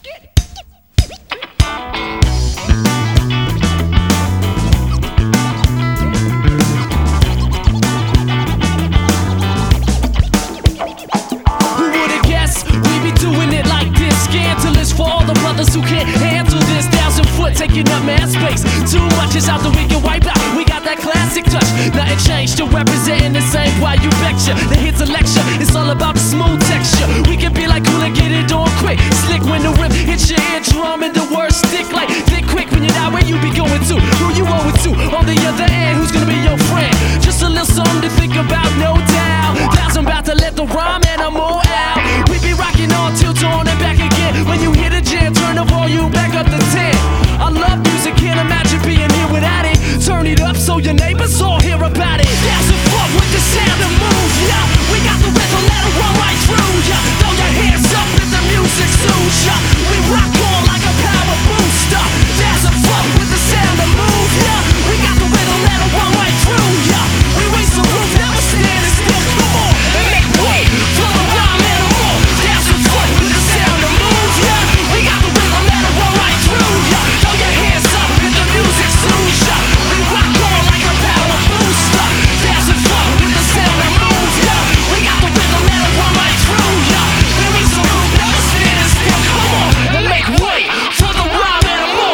For all the brothers who can't handle this, 1,000 foot taking up mad space. Too much is out that we can wipe out. We got that classic touch, nothing changed. Still representing the same. Why you betcha? The hits a lecture. It's all about the smooth texture. We can be like cool and get it on quick. Slick when the rip hits your eardrum and the words stick like thick quick. When you're not where you be going to, who you owe it to? On the other end, who's gonna be your friend? Just a little something to think about, no doubt. Guys, I'm about to let the rhyme animal out. We be rocking on till dawn and back again. When you hear the jam, turn the volume back up to 10. I love music, can't imagine being here without it. Turn it up so your neighbors all hear about it. There's a fun with the sound and move, yeah. We got the rhythm, let it run right through, yeah. Throw your hands up if the music soothes, yeah. We rock on like a power booster. There's a fun with the sound and move, yeah. We got the rhythm, let it run right through, yeah. We raise the roof, never standing still, come on. And make way for the rhyme animal. There's a fun with the sound and move, yeah. We got the rhythm, let it run right through, yeah. Throw your hands up if the music soothes, yeah. We rock on like a power booster. There's a fun with the sound and move, yeah. We got the rhythm, let it run right through, yeah. We raise the roof, never standing still, come on. And make way for the rhyme animal.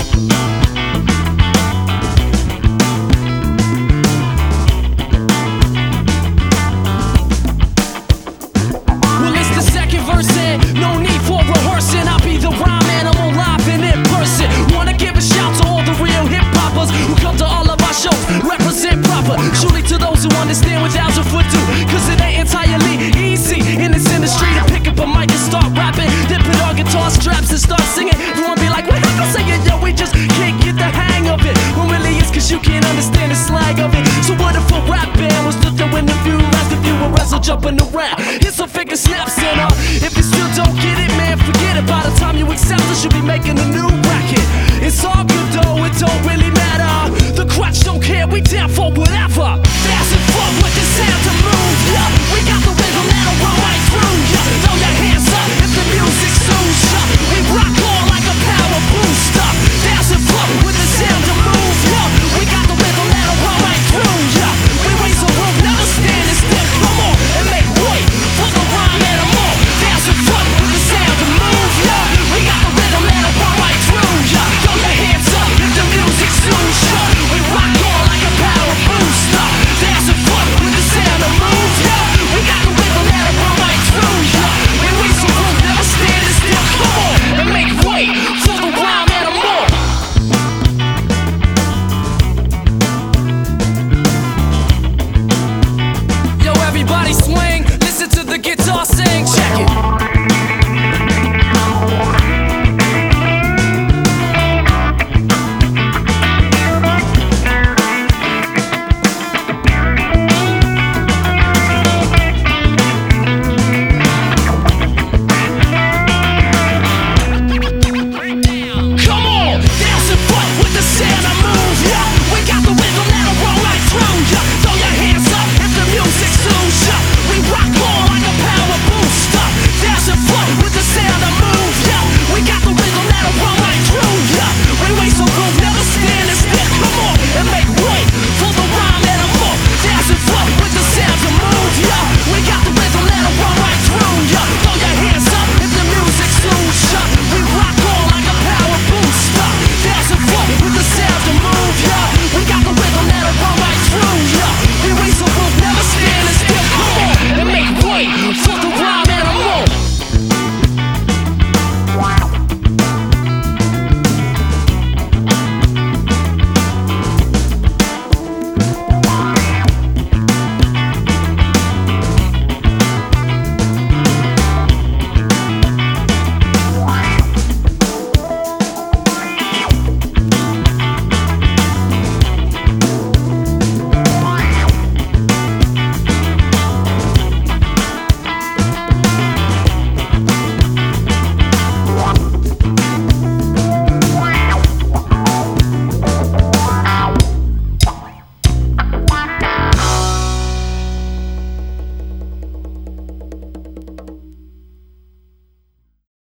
Well, it's the second verse and no need for rehearsing. I'll be the rhyme animal live and in person. Wanna give a shout to all the real hip-hoppers who come to all of our shows, represent proper. Surely to those who understand what 1,000 foot do, cause it ain't entirely easy in this industry to pick up a mic and start rapping, then put on guitar straps and start singing. Everyone be like, what happened saying, yo, we just can't get the hang of it. Well, really it's cause you can't understand the slang of it. So what if a rap band was to throw in the view as the viewer wrestle jumping around? Here's some finger snaps and if you still don't get it, man, forget it. By the time you accept it, you'll be making the news.